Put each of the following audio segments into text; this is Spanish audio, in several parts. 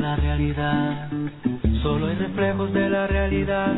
la realidad, solo hay reflejos de la realidad.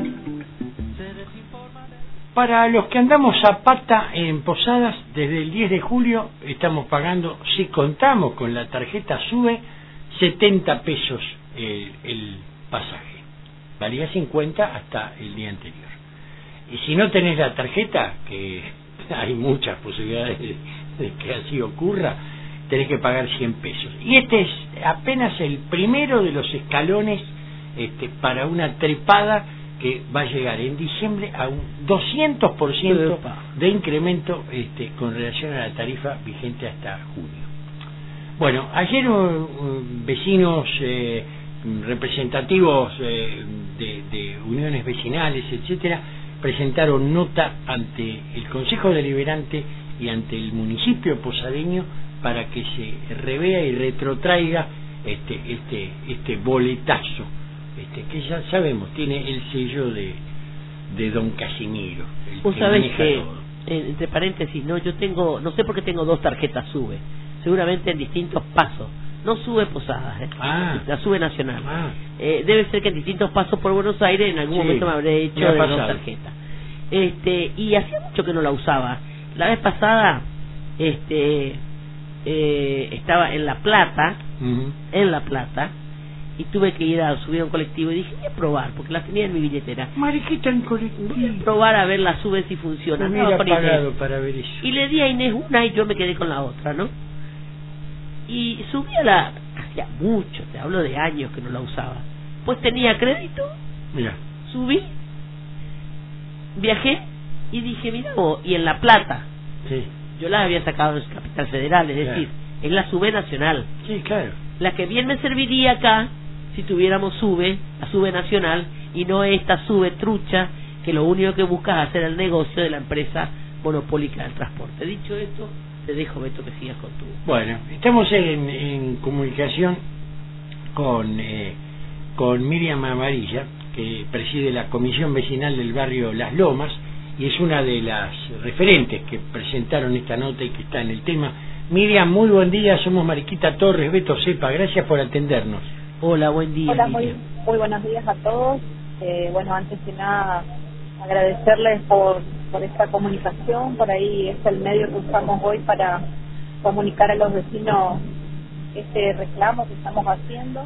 Para los que andamos a pata en Posadas, desde el 10 de julio estamos pagando, si contamos con la tarjeta SUBE, 70 pesos el pasaje. Valía 50 hasta el día anterior. Y si no tenés la tarjeta, que hay muchas posibilidades de que así ocurra, tenés que pagar 100 pesos. Y este es apenas el primero de los escalones para una trepada que va a llegar en diciembre a un 200% de incremento con relación a la tarifa vigente hasta junio. Bueno, ayer vecinos representativos de uniones vecinales, etcétera, presentaron nota ante el Consejo Deliberante y ante el municipio posadeño para que se revea y retrotraiga este boletazo, que ya sabemos tiene el sello de don Casimiro. Vos sabés que, entre paréntesis, no sé por qué tengo dos tarjetas SUBE, seguramente en distintos pasos. No SUBE Posadas, la SUBE nacional. Debe ser que en distintos pasos por Buenos Aires en algún momento me habré hecho de dos tarjetas. Y hacía mucho que no la usaba. La vez pasada estaba en La Plata, y tuve que ir a subir a un colectivo y dije, voy a probar, porque la tenía en mi billetera. Mariquita en colectivo. Voy a probar a ver la SUBE si funciona. Hubiera pagado para ver eso. Y le di a Inés una y yo me quedé con la otra, ¿no? Y subí hacía mucho, te hablo de años que no la usaba. Pues tenía crédito, mira, subí, viajé y dije, mira vos, y en La Plata, yo la había sacado en Capital Federal, es decir, es la SUBE nacional. Sí, claro. La que bien me serviría acá, si tuviéramos SUBE, la SUBE nacional, y no esta SUBE trucha, que lo único que busca es hacer el negocio de la empresa monopólica del transporte. Dicho esto, te dejo, Beto, que sigas con tu... Bueno, estamos en comunicación con Miriam Amarilla, que preside la Comisión Vecinal del barrio Las Lomas, y es una de las referentes que presentaron esta nota y que está en el tema. Miriam, muy buen día, somos Mariquita Torres, Beto Cepa, gracias por atendernos. Hola, buen día. Hola, muy buenos días a todos. Bueno, antes que nada, agradecerles por esta comunicación. Por ahí es el medio que usamos hoy para comunicar a los vecinos este reclamo que estamos haciendo.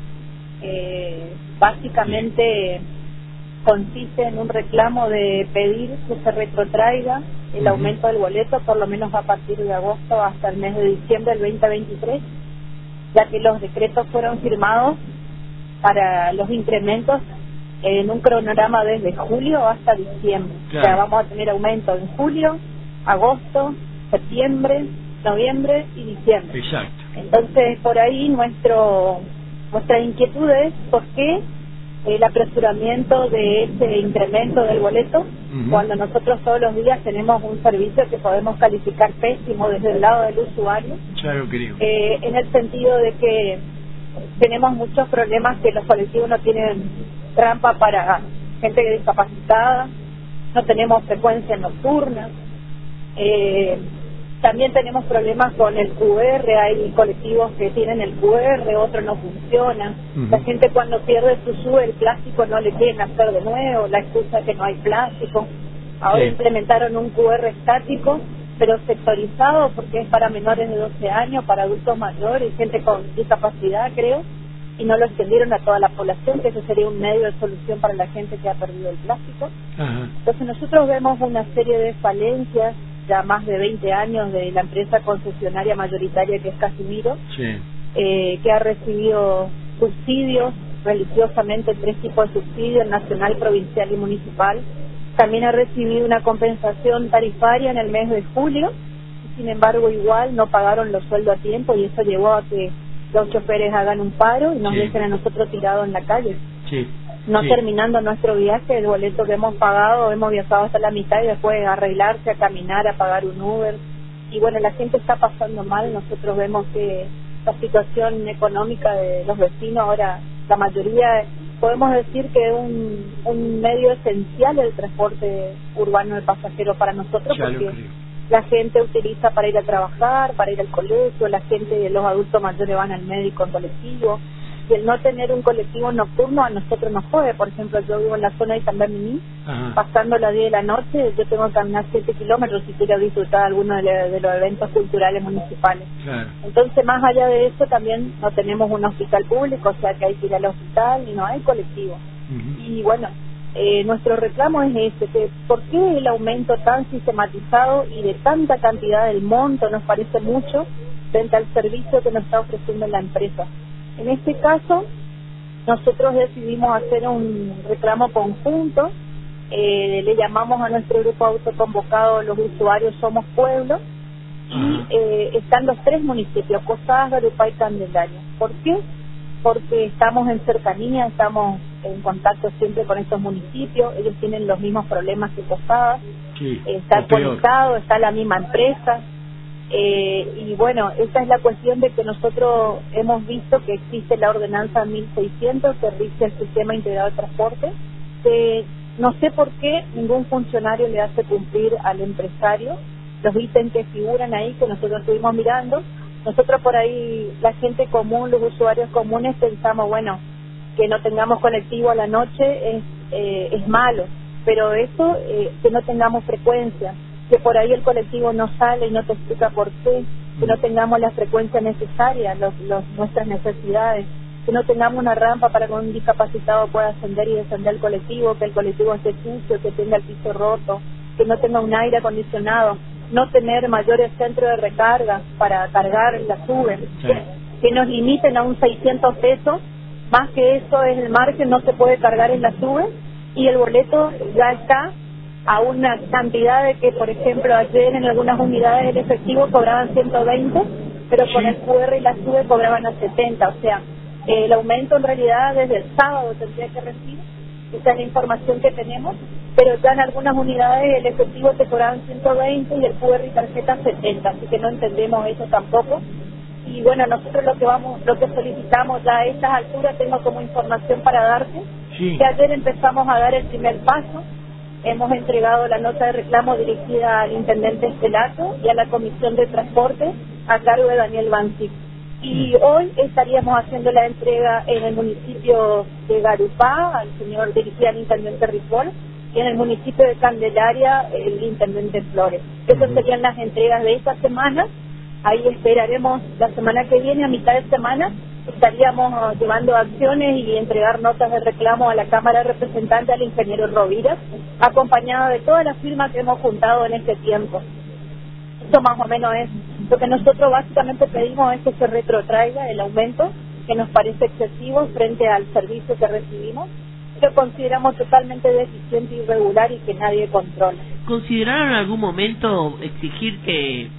Básicamente consiste en un reclamo de pedir que se retrotraiga el aumento del boleto, por lo menos a partir de agosto hasta el mes de diciembre del 2023, ya que los decretos fueron firmados para los incrementos en un cronograma desde julio hasta diciembre. Claro. O sea, vamos a tener aumento en julio, agosto, septiembre, noviembre y diciembre. Exacto. Entonces, por ahí nuestra inquietud es por qué el apresuramiento de ese incremento del boleto, cuando nosotros todos los días tenemos un servicio que podemos calificar pésimo desde el lado del usuario. Claro, creo. En el sentido de que tenemos muchos problemas, que los colectivos no tienen rampa para gente discapacitada, no tenemos frecuencia nocturna, también tenemos problemas con el QR, hay colectivos que tienen el QR, otros no funcionan. La gente cuando pierde su SUBE, el plástico no le quieren hacer de nuevo, la excusa es que no hay plástico. Ahora implementaron un QR estático, pero sectorizado, porque es para menores de 12 años, para adultos mayores, gente con discapacidad, creo, y no lo extendieron a toda la población, que ese sería un medio de solución para la gente que ha perdido el plástico. Entonces nosotros vemos una serie de falencias, ya más de 20 años, de la empresa concesionaria mayoritaria que es Casimiro, que ha recibido subsidios religiosamente, 3 tipos de subsidios, nacional, provincial y municipal. También ha recibido una compensación tarifaria en el mes de julio, y sin embargo igual no pagaron los sueldos a tiempo, y eso llevó a que los choferes hagan un paro y nos dejen a nosotros tirados en la calle. Terminando nuestro viaje, el boleto que hemos pagado, hemos viajado hasta la mitad y después arreglarse, a caminar, a pagar un Uber. Y bueno, la gente está pasando mal. Nosotros vemos que la situación económica de los vecinos ahora, la mayoría, podemos decir que es un medio esencial del transporte urbano de pasajeros para nosotros, porque la gente utiliza para ir a trabajar, para ir al colegio, la gente, los adultos mayores van al médico en colectivo. y el no tener un colectivo nocturno a nosotros nos jode. Por ejemplo, yo vivo en la zona de San Bernardino, pasando las 10 de la noche, yo tengo que caminar 7 kilómetros si quiero disfrutar alguno de los eventos culturales municipales. Claro. Entonces, más allá de eso, también no tenemos un hospital público, o sea que hay que ir al hospital y no hay colectivo. Y bueno, nuestro reclamo es que ¿por qué el aumento tan sistematizado y de tanta cantidad del monto nos parece mucho frente al servicio que nos está ofreciendo la empresa? En este caso, nosotros decidimos hacer un reclamo conjunto, le llamamos a nuestro grupo autoconvocado Los Usuarios Somos Pueblo, y están los 3 municipios, Posadas, Garupá y Candelaria. ¿Por qué? Porque estamos en cercanía, estamos en contacto siempre con estos municipios, ellos tienen los mismos problemas que Posadas, está conectado, está la misma empresa. Y bueno, esa es la cuestión de que nosotros hemos visto que existe la ordenanza 1600 que rige el sistema integrado de transporte, que no sé por qué ningún funcionario le hace cumplir al empresario los ítems que figuran ahí, que nosotros estuvimos mirando. Nosotros por ahí, la gente común, los usuarios comunes, pensamos, bueno, que no tengamos colectivo a la noche es malo, pero eso, que no tengamos frecuencia, que por ahí el colectivo no sale y no te explica por qué, que no tengamos la frecuencia necesaria, nuestras necesidades, que no tengamos una rampa para que un discapacitado pueda ascender y descender el colectivo, que el colectivo esté sucio, que tenga el piso roto, que no tenga un aire acondicionado, no tener mayores centros de recarga para cargar la SUBE, que nos limiten a un 600 pesos, más que eso es el margen, no se puede cargar en la SUBE, y el boleto ya está a una cantidad de que, por ejemplo, ayer en algunas unidades el efectivo cobraban 120, pero con el QR y la SUBE cobraban a 70, o sea, el aumento en realidad desde el sábado tendría que recibir, esa es la información que tenemos, pero ya en algunas unidades el efectivo te cobraban 120 y el QR y tarjeta 70, así que no entendemos eso tampoco. Y bueno, nosotros lo que solicitamos ya a estas alturas, tengo como información para darte, que ayer empezamos a dar el primer paso. Hemos entregado la nota de reclamo dirigida al intendente Estelato y a la Comisión de Transporte a cargo de Daniel Bancic. Y hoy estaríamos haciendo la entrega en el municipio de Garupá, al señor dirigida al intendente Ripoll, y en el municipio de Candelaria, el intendente Flores. Esas serían las entregas de esta semana. Ahí esperaremos la semana que viene, a mitad de semana, estaríamos llevando acciones y entregar notas de reclamo a la Cámara de Representantes, al ingeniero Rovira, acompañado de todas las firmas que hemos juntado en este tiempo. Eso más o menos es lo que nosotros básicamente pedimos, es que se retrotraiga el aumento, que nos parece excesivo frente al servicio que recibimos, lo consideramos totalmente deficiente y irregular y que nadie controla. ¿Consideraron en algún momento exigir que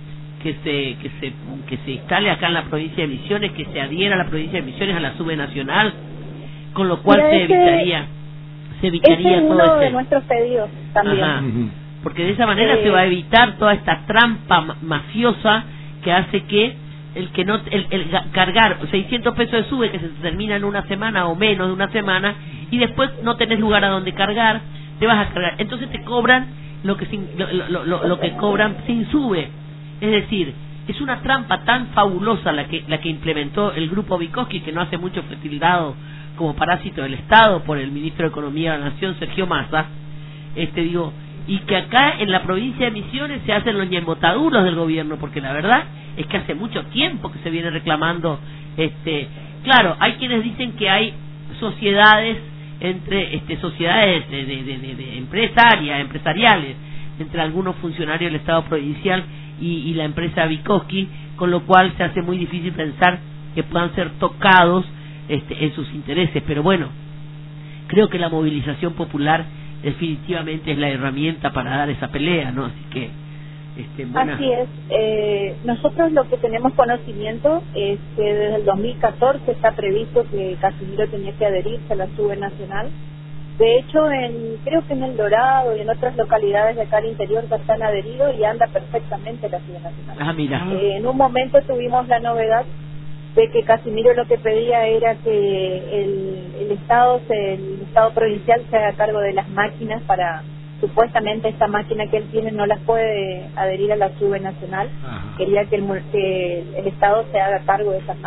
se instale acá en la provincia de Misiones, que se adhiera a la provincia de Misiones a la SUBE nacional, con lo cual se evitaría es todo uno de nuestros pedidos también? Ajá. Porque de esa manera se va a evitar toda esta trampa mafiosa que hace que el cargar 600 pesos de SUBE que se termina en una semana o menos de una semana, y después no tenés lugar a donde cargar, te vas a cargar, entonces te cobran lo que cobran sin SUBE. Es decir, es una trampa tan fabulosa la que implementó el grupo Vygotsky, que no hace mucho fue tildado como parásito del Estado por el ministro de Economía de la Nación, Sergio Massa, y que acá en la provincia de Misiones se hacen los ñembotaduros del gobierno, porque la verdad es que hace mucho tiempo que se viene reclamando. Claro, hay quienes dicen que hay sociedades entre sociedades de empresariales entre algunos funcionarios del Estado provincial y la empresa Vygotsky, con lo cual se hace muy difícil pensar que puedan ser tocados en sus intereses. Pero bueno, creo que la movilización popular definitivamente es la herramienta para dar esa pelea, ¿no? Así que Así es. Nosotros lo que tenemos conocimiento es que desde el 2014 está previsto que Casimiro tenía que adherirse a la SUBE nacional. De hecho, creo que en El Dorado y en otras localidades de acá al interior ya están adheridos y anda perfectamente la SUBE nacional. Mira. En un momento tuvimos la novedad de que Casimiro lo que pedía era que el Estado provincial se haga cargo de las máquinas para... Supuestamente esta máquina que él tiene no las puede adherir a la SUBE nacional. Quería que el Estado se haga cargo de esas máquinas.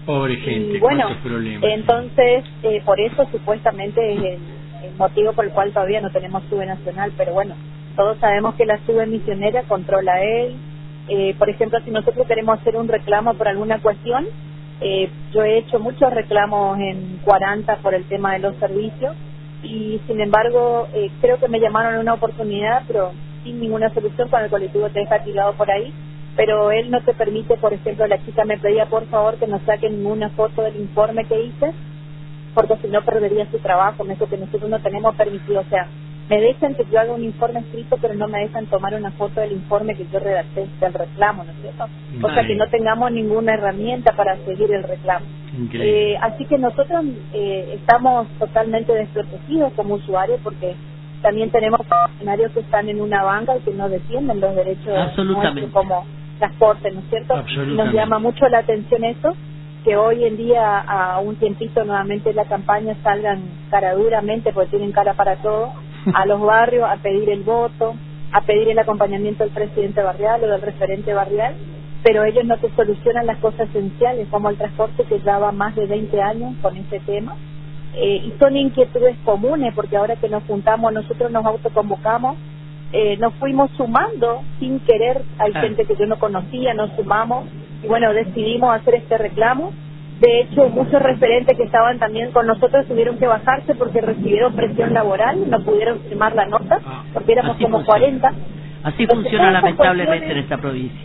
Pobre gente, y bueno, problemas. Entonces, por eso supuestamente es el motivo por el cual todavía no tenemos SUBE nacional, pero bueno, todos sabemos que la SUBE misionera controla él. Por ejemplo, si nosotros queremos hacer un reclamo por alguna cuestión, yo he hecho muchos reclamos en 40 por el tema de los servicios y sin embargo creo que me llamaron en una oportunidad, pero sin ninguna solución, cuando el colectivo te deja tirado por ahí, pero él no te permite. Por ejemplo, la chica me pedía por favor que no saque ninguna foto del informe que hice, porque si no perdería su trabajo. Me dijo que nosotros no tenemos permitido, o sea, me dejan que yo haga un informe escrito, pero no me dejan tomar una foto del informe que yo redacté del reclamo, ¿no es cierto? O sea, que no tengamos ninguna herramienta para seguir el reclamo. Así que nosotros estamos totalmente desprotegidos como usuarios, porque también tenemos funcionarios que están en una banca y que no defienden los derechos nuestros como transporte, ¿no es cierto? Y nos llama mucho la atención eso, que hoy en día, a un tiempito nuevamente la campaña, salgan caraduramente, porque tienen cara para todo, a los barrios a pedir el voto, a pedir el acompañamiento del presidente barrial o del referente barrial, pero ellos no te solucionan las cosas esenciales, como el transporte, que lleva más de 20 años con ese tema. Y son inquietudes comunes, porque ahora que nos juntamos, nosotros nos autoconvocamos, nos fuimos sumando sin querer. Hay gente que yo no conocía, nos sumamos y bueno, decidimos hacer este reclamo. De hecho, muchos referentes que estaban también con nosotros tuvieron que bajarse porque recibieron presión laboral, no pudieron firmar la nota porque éramos como 40. Así entonces, funciona lamentablemente en esta provincia.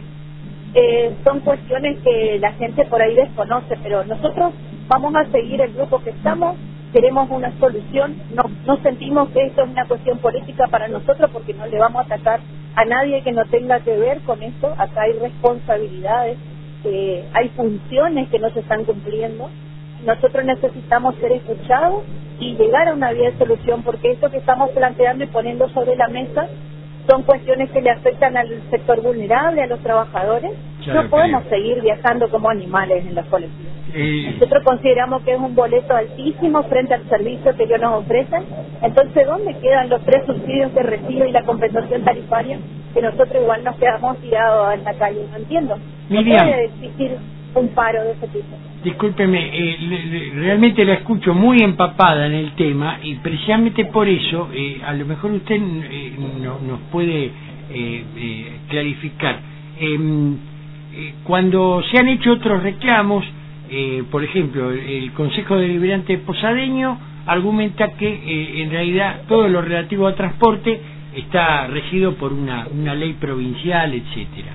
Son cuestiones que la gente por ahí desconoce, pero nosotros vamos a seguir el grupo que estamos. Queremos una solución, no sentimos que esto es una cuestión política para nosotros, porque no le vamos a atacar a nadie que no tenga que ver con esto. Acá hay responsabilidades, hay funciones que no se están cumpliendo. Nosotros necesitamos ser escuchados y llegar a una vía de solución, porque esto que estamos planteando y poniendo sobre la mesa son cuestiones que le afectan al sector vulnerable, a los trabajadores. No podemos seguir viajando como animales en los colectivos. Nosotros consideramos que es un boleto altísimo frente al servicio que ellos nos ofrecen. Entonces, ¿dónde quedan los 3 subsidios que recibe y la compensación tarifaria? Que nosotros igual nos quedamos tirados en la calle. No entiendo. No puede existir un paro de ese tipo. Discúlpeme, realmente la escucho muy empapada en el tema, y precisamente por eso a lo mejor usted nos puede clarificar. Cuando se han hecho otros reclamos, por ejemplo, el Consejo Deliberante Posadeño argumenta que en realidad todo lo relativo a transporte está regido por una ley provincial, etcétera.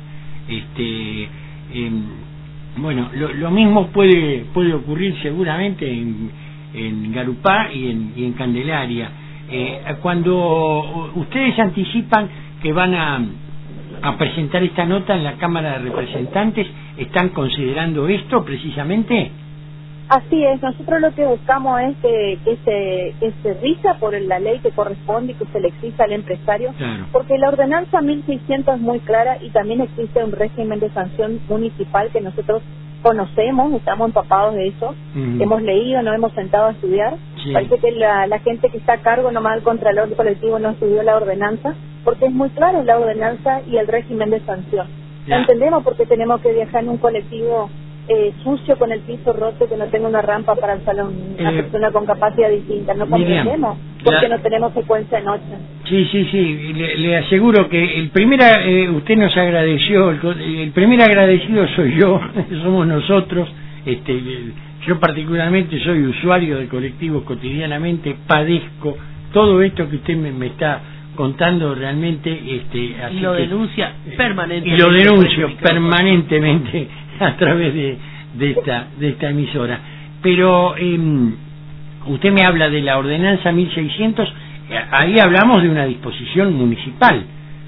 Bueno, lo mismo puede ocurrir seguramente en Garupá y en Candelaria. Cuando ustedes anticipan que van a presentar esta nota en la Cámara de Representantes, ¿están considerando esto precisamente? Así es, nosotros lo que buscamos es que se rija por la ley que corresponde y que se le exija al empresario, porque la ordenanza 1600 es muy clara, y también existe un régimen de sanción municipal que nosotros conocemos, estamos empapados de eso, hemos leído, nos hemos sentado a estudiar. Parece que la gente que está a cargo, nomás el Contralor colectivo, no estudió la ordenanza, porque es muy claro la ordenanza y el régimen de sanción. No entendemos por qué tenemos que viajar en un colectivo sucio, con el piso roto, que no tenga una rampa para el salón, una persona con capacidad distinta. No comprendemos porque no tenemos secuencia de noche. Sí, le aseguro que usted nos agradeció, el primer agradecido soy yo, somos nosotros. Yo particularmente soy usuario de colectivos cotidianamente, padezco todo esto que usted me está contando realmente, así y lo denuncia permanentemente. Y lo denuncio permanentemente a través de esta emisora. Pero usted me habla de la ordenanza 1600, ahí hablamos de una disposición municipal,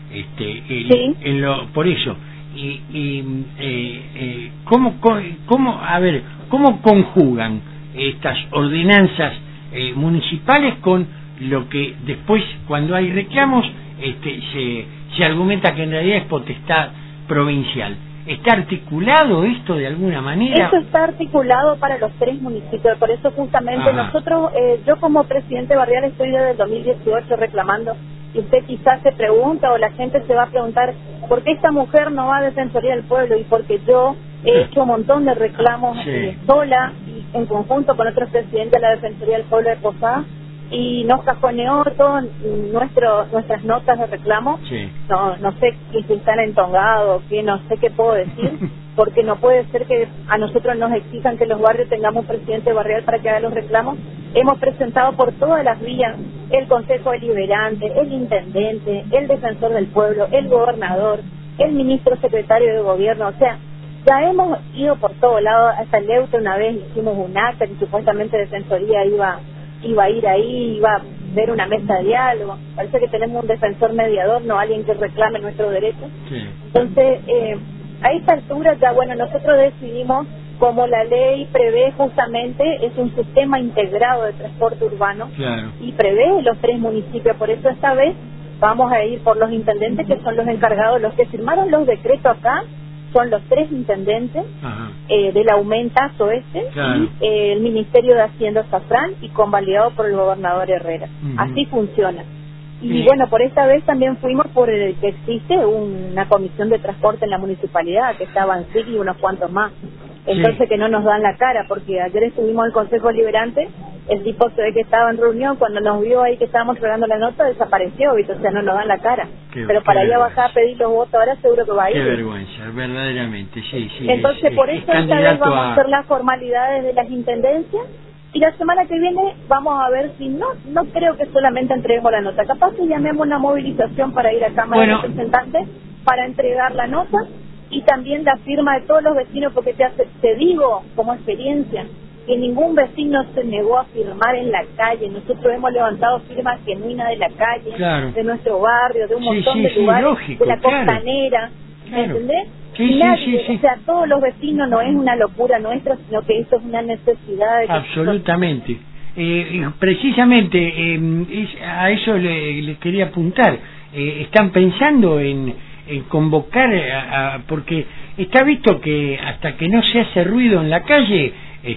por eso. ¿Cómo conjugan estas ordenanzas municipales con lo que después, cuando hay reclamos, se argumenta que en realidad es potestad provincial? ¿Está articulado esto de alguna manera? Eso está articulado para los 3 municipios, por eso justamente nosotros, yo como presidente barrial estoy desde el 2018 reclamando, y usted quizás se pregunta, o la gente se va a preguntar, ¿por qué esta mujer no va a Defensoría del Pueblo? Y porque yo He hecho un montón de reclamos sola y en conjunto con otros presidentes de la Defensoría del Pueblo de Posadas, y nos cajoneó todas nuestras notas de reclamo. No sé si están entongados, que no sé qué puedo decir, porque no puede ser que a nosotros nos exijan que los barrios tengamos un presidente barrial para que haga los reclamos. Hemos presentado por todas las vías el Consejo Deliberante, el Intendente, el Defensor del Pueblo, el Gobernador, el Ministro Secretario de Gobierno, o sea, ya hemos ido por todos lados. Hasta el Leuto una vez hicimos un acta que supuestamente Defensoría iba a ir ahí, iba a ver una mesa de diálogo. Parece que tenemos un defensor mediador, no alguien que reclame nuestros derechos. Entonces, a esta altura ya, bueno, nosotros decidimos, como la ley prevé justamente, es un sistema integrado de transporte urbano, y prevé los 3 municipios. Por eso esta vez vamos a ir por los intendentes, que son los encargados, los que firmaron los decretos acá, son los 3 intendentes del aumentazo y el Ministerio de Hacienda Zafrán, y convalidado por el gobernador Herrera. Así funciona. Y bueno, por esta vez también fuimos por el que existe una comisión de transporte en la municipalidad, que estaba en SIC y unos cuantos más. Entonces que no nos dan la cara, porque ayer estuvimos en el Consejo Deliberante, el tipo se ve que estaba en reunión, cuando nos vio ahí que estábamos entregando la nota, desapareció, ¿viste? O sea, no nos dan la cara. Pero para ir a bajar a pedir los votos ahora seguro que va a ir. Qué vergüenza, verdaderamente, Entonces por eso esta vez vamos a hacer las formalidades de las intendencias, y la semana que viene vamos a ver si no creo que solamente entreguemos la nota, capaz que llamemos una movilización para ir a Cámara de Representantes para entregar la nota, y también la firma de todos los vecinos, porque te digo como experiencia que ningún vecino se negó a firmar en la calle. Nosotros hemos levantado firmas genuinas de la calle, de nuestro barrio, de un montón de lugares, lógico, de la costanera, ¿me entendés? O sea, todos los vecinos, no es una locura nuestra, sino que esto es una necesidad de que absolutamente. Precisamente a eso le quería apuntar. ¿Están pensando en convocar porque está visto que hasta que no se hace ruido en la calle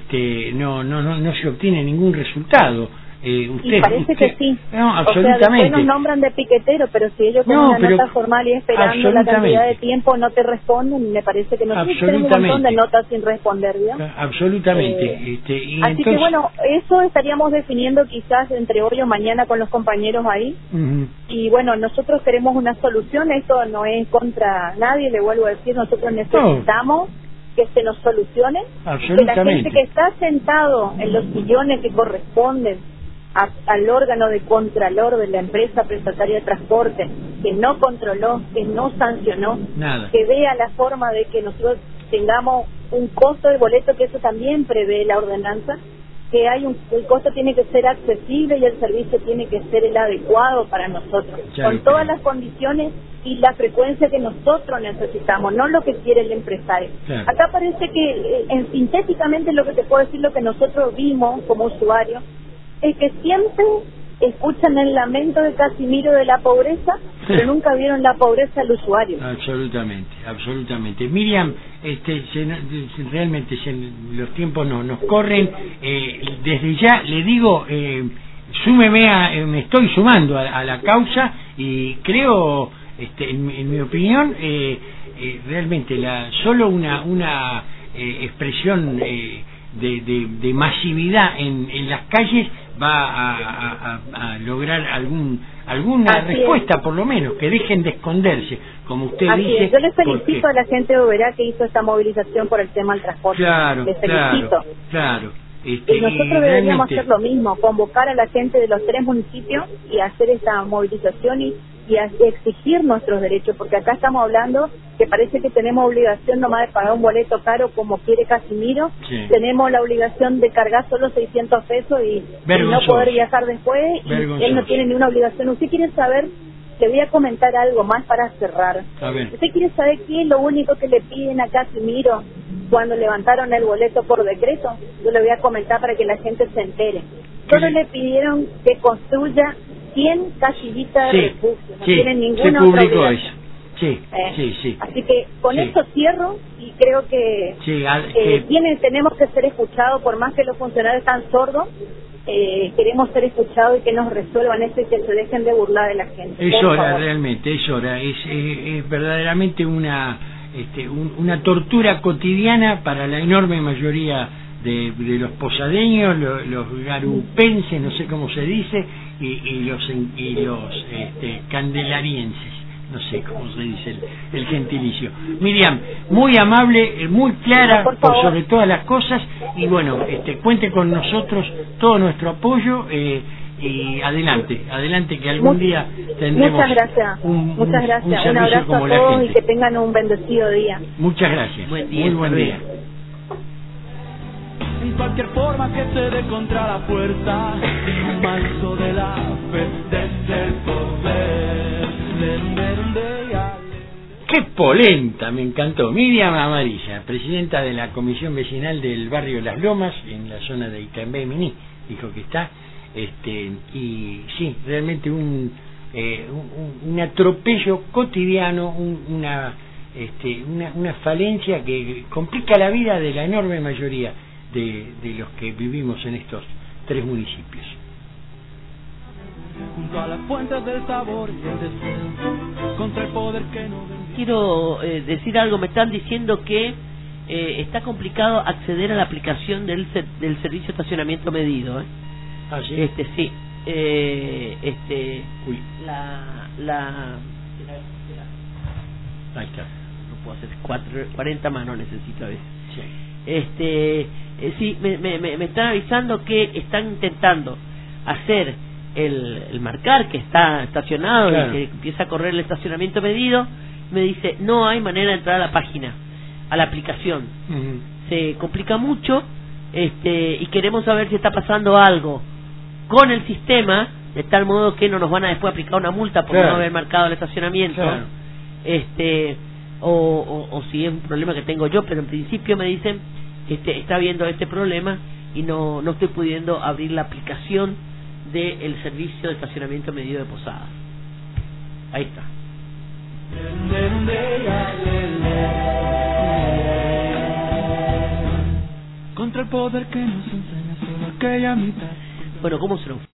no se obtiene ningún resultado? Y parece que sí. No, absolutamente. O sea, después nos nombran de piquetero, pero si ellos con una nota formal y esperando la cantidad de tiempo no te responden, me parece que nosotros tenemos un montón de notas sin responder, ¿no? Absolutamente. Y así entonces, que bueno, eso estaríamos definiendo quizás entre hoy o mañana con los compañeros ahí. Y bueno, nosotros queremos una solución, esto no es contra nadie, le vuelvo a decir, nosotros necesitamos que se nos solucione, que la gente que está sentado en los sillones que corresponden al órgano de contralor de la empresa prestataria de transporte, que no controló, que no sancionó, que vea la forma de que nosotros tengamos un costo de boleto, que eso también prevé la ordenanza, que el costo tiene que ser accesible y el servicio tiene que ser el adecuado para nosotros, con todas las condiciones y la frecuencia que nosotros necesitamos, no lo que quiere el empresario. Acá parece que sintéticamente lo que te puedo decir, lo que nosotros vimos como usuarios, es que siempre escuchan el lamento de Casimiro de la pobreza, pero nunca vieron la pobreza del usuario. Absolutamente. Miriam, realmente los tiempos nos corren. Desde ya le digo, me estoy sumando a la causa, y creo, en mi opinión, realmente solo una expresión de masividad en las calles va a lograr alguna respuesta, por lo menos, que dejen de esconderse, como usted dice. Yo les felicito a la gente de Oberá que hizo esta movilización por el tema del transporte. Les felicito. Y nosotros deberíamos hacer lo mismo, convocar a la gente de los 3 municipios y hacer esta movilización y exigir nuestros derechos, porque acá estamos hablando que parece que tenemos obligación nomás de pagar un boleto caro como quiere Casimiro. Tenemos la obligación de cargar solo 600 pesos y no poder viajar después, y él no tiene ni una obligación. ¿Usted quiere saber? Le voy a comentar algo más para cerrar. ¿Usted quiere saber qué es lo único que le piden a Casimiro cuando levantaron el boleto por decreto? Yo le voy a comentar para que la gente se entere. Solo le pidieron que construya 100 casillitas de refugio, no tienen ninguna otra obligación. Así que con esto cierro, y creo que tenemos que ser escuchados, por más que los funcionarios están sordos. Queremos ser escuchados y que nos resuelvan esto y que se dejen de burlar de la gente. Es hora, realmente, es hora. Es verdaderamente una una tortura cotidiana para la enorme mayoría de los posadeños, los garupenses, no sé cómo se dice, y los candelarienses, no sé cómo se dice el gentilicio. Miriam, muy amable, muy clara sobre todas las cosas, y bueno, cuente con nosotros todo nuestro apoyo, y adelante que algún día tendremos muchas gracias, un abrazo como a la todos gente. y que tengan un bendecido día. Muchas gracias, buen día, muy buen día. En cualquier forma que se dé contra la fuerza, un manso de la fe desde el poder. ¡Qué polenta! Me encantó. Miriam Amarilla, presidenta de la Comisión Vecinal del barrio Las Lomas, en la zona de Itambé Miní, dijo que está. Y sí, realmente un atropello cotidiano, una falencia que complica la vida de la enorme mayoría de los que vivimos en estos 3 municipios. Junto a las fuentes del sabor y el deseo, contra el poder que no ven. Quiero decir algo. Me están diciendo que está complicado acceder a la aplicación del servicio de estacionamiento medido. Ah, sí. Sí. Uy. Ahí está. No puedo hacer 40 manos necesito a veces. Sí. Sí, me están avisando que están intentando hacer el marcar que está estacionado, claro, y que empieza a correr el estacionamiento medido. Me dice, no hay manera de entrar a la página, a la aplicación. Se complica mucho, y queremos saber si está pasando algo con el sistema, de tal modo que no nos van a después aplicar una multa por no haber marcado el estacionamiento. Claro. O si es un problema que tengo yo, pero en principio me dicen está habiendo este problema y no estoy pudiendo abrir la aplicación del servicio de estacionamiento medido de Posadas. Ahí está. Contra el poder que nos enseña solo aquella mitad. Bueno, ¿cómo se nos